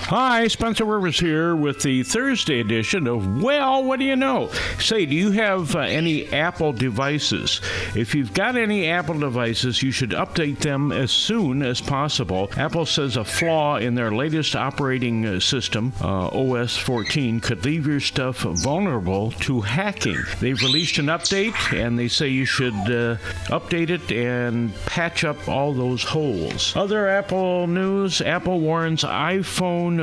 Hi, Spencer Rivers here with the Thursday edition of Well, What Do You Know? Say, do you have any Apple devices? If you've got any Apple devices, you should update them as soon as possible. Apple says a flaw in their latest operating system, OS 14, could leave your stuff vulnerable to hacking. They've released an update, and they say you should update it and patch up all those holes. Other Apple news, Apple warns iPhone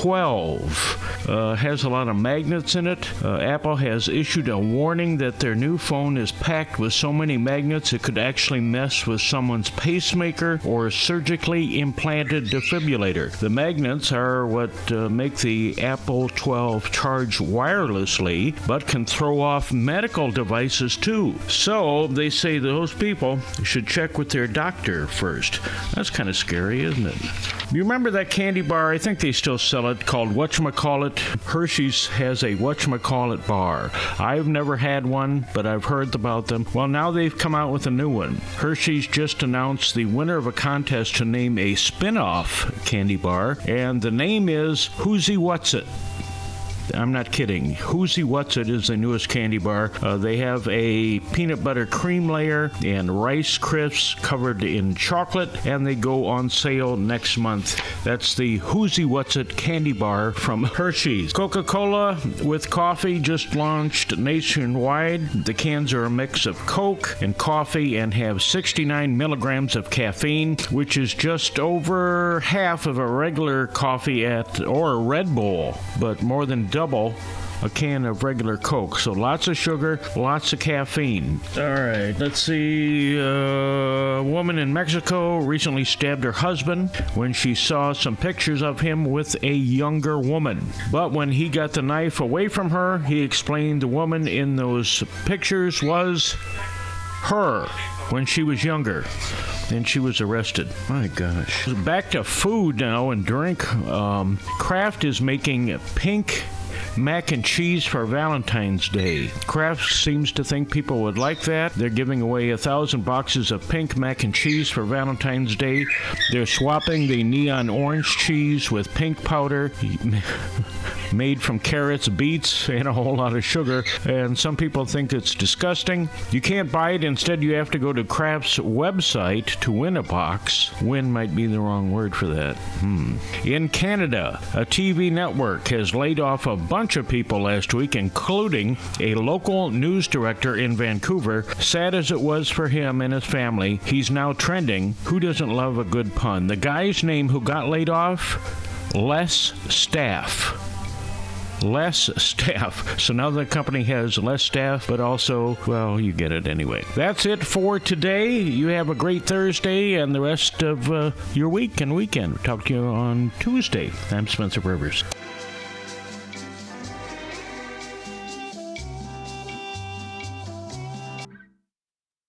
12 has a lot of magnets in it. Apple has issued a warning that their new phone is packed with so many magnets it could actually mess with someone's pacemaker or surgically implanted defibrillator. The magnets are what make the Apple 12 charge wirelessly, but can throw off medical devices too. So they say those people should check with their doctor first. That's kind of scary, isn't it? You remember that candy bar? I think they still sell it, called Whatchamacallit. Hershey's has a Whatchamacallit bar. I've never had one, but I've heard about them. Well, now they've come out with a new one. Hershey's just announced the winner of a contest to name a spin-off candy bar, and the name is Whoozy What's It. I'm not kidding. Whoozy What's It is the newest candy bar. They have a peanut butter cream layer and Rice Crisps covered in chocolate, and they go on sale next month. That's the Whoozy What's It candy bar from Hershey's. Coca-Cola with coffee just launched nationwide. The cans are a mix of Coke and coffee and have 69 milligrams of caffeine, which is just over half of a regular coffee or a Red Bull, but more than double a can of regular Coke. So lots of sugar, lots of caffeine. All right, let's see. A woman in Mexico recently stabbed her husband when she saw some pictures of him with a younger woman. But when he got the knife away from her, he explained the woman in those pictures was her when she was younger. And she was arrested. My gosh. Back to food now and drink. Kraft is making pink mac and cheese for Valentine's Day. Kraft seems to think people would like that. They're giving away 1,000 boxes of pink mac and cheese for Valentine's Day. They're swapping the neon orange cheese with pink powder made from carrots, beets, and a whole lot of sugar. And some people think it's disgusting. You can't buy it. Instead, you have to go to Kraft's website to win a box. Win might be the wrong word for that. In Canada, a TV network has laid off a bunch of people last week, including a local news director in Vancouver. Sad as it was for him and his family, he's now trending. Who doesn't love a good pun? The guy's name who got laid off? Less staff. Less staff. So now the company has less staff, but also, well, you get it anyway. That's it for today. You have a great Thursday and the rest of your week and weekend. Talk to you on Tuesday. I'm Spencer Rivers.